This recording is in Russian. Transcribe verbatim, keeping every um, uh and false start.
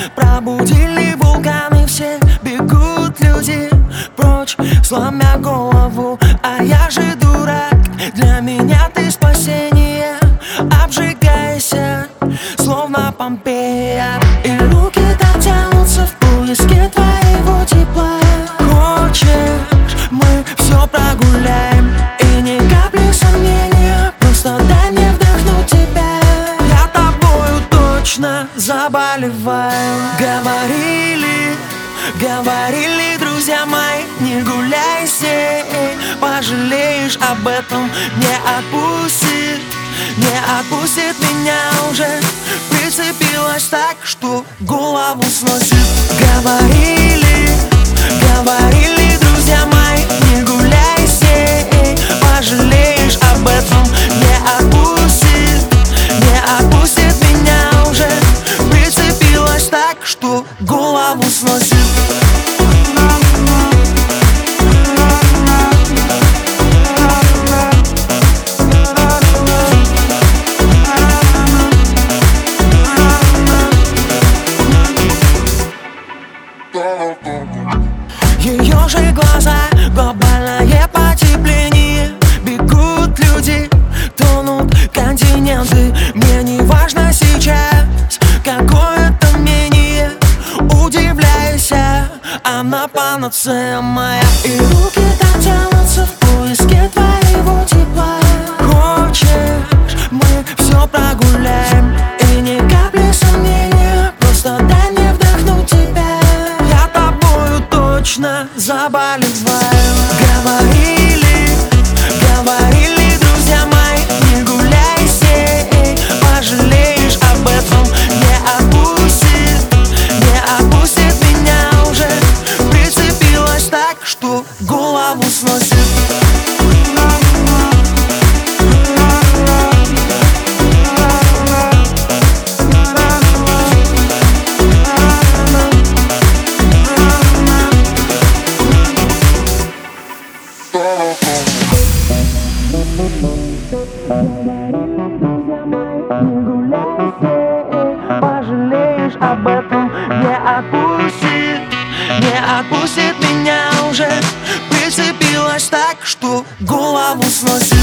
Пробудили вулканы, все бегут люди прочь, сломя голову. А я же дурак, для меня ты спасение. Обжигайся, словно Помпея, и руки так тянутся в поиске твоего тепла. Хочешь, мы все прогуляем, и ни капли сомнения, просто дай мне вдохнуть тебя. Я тобою точно заболеваю. Говорили, говорили друзья мои, не гуляй с ней, пожалеешь об этом. Не отпустит, не отпустит меня уже. Прицепилась так, что голову сносит. Говорили, говорили друзья мои, не гуляй с ней, пожалеешь об этом. Не отпустит, не отпустит меня уже. Прицепилась так, что голову сносит. Ее же глаза, глобальное потепление. Бегут люди, тонут континенты. Мне не важно сейчас, какое то мнение. Удивляюсь, она панацея моя. И руки так тянутся в поиске твоего тепла. Хочешь, мы все прогуляем, и ни капли сомнения, просто дай мне вдохнуть тебя. Я тобою точно заболеваю. Говорили, говорили друзья мои, не гуляй с ней, пожалеешь об этом. Не отпустит, не отпустит меня уже. Прицепилась так, что голову сносит. Не гуляй с ней, пожалеешь об этом. Не отпустит, не отпустит меня уже. Прицепилась так, что голову сносит.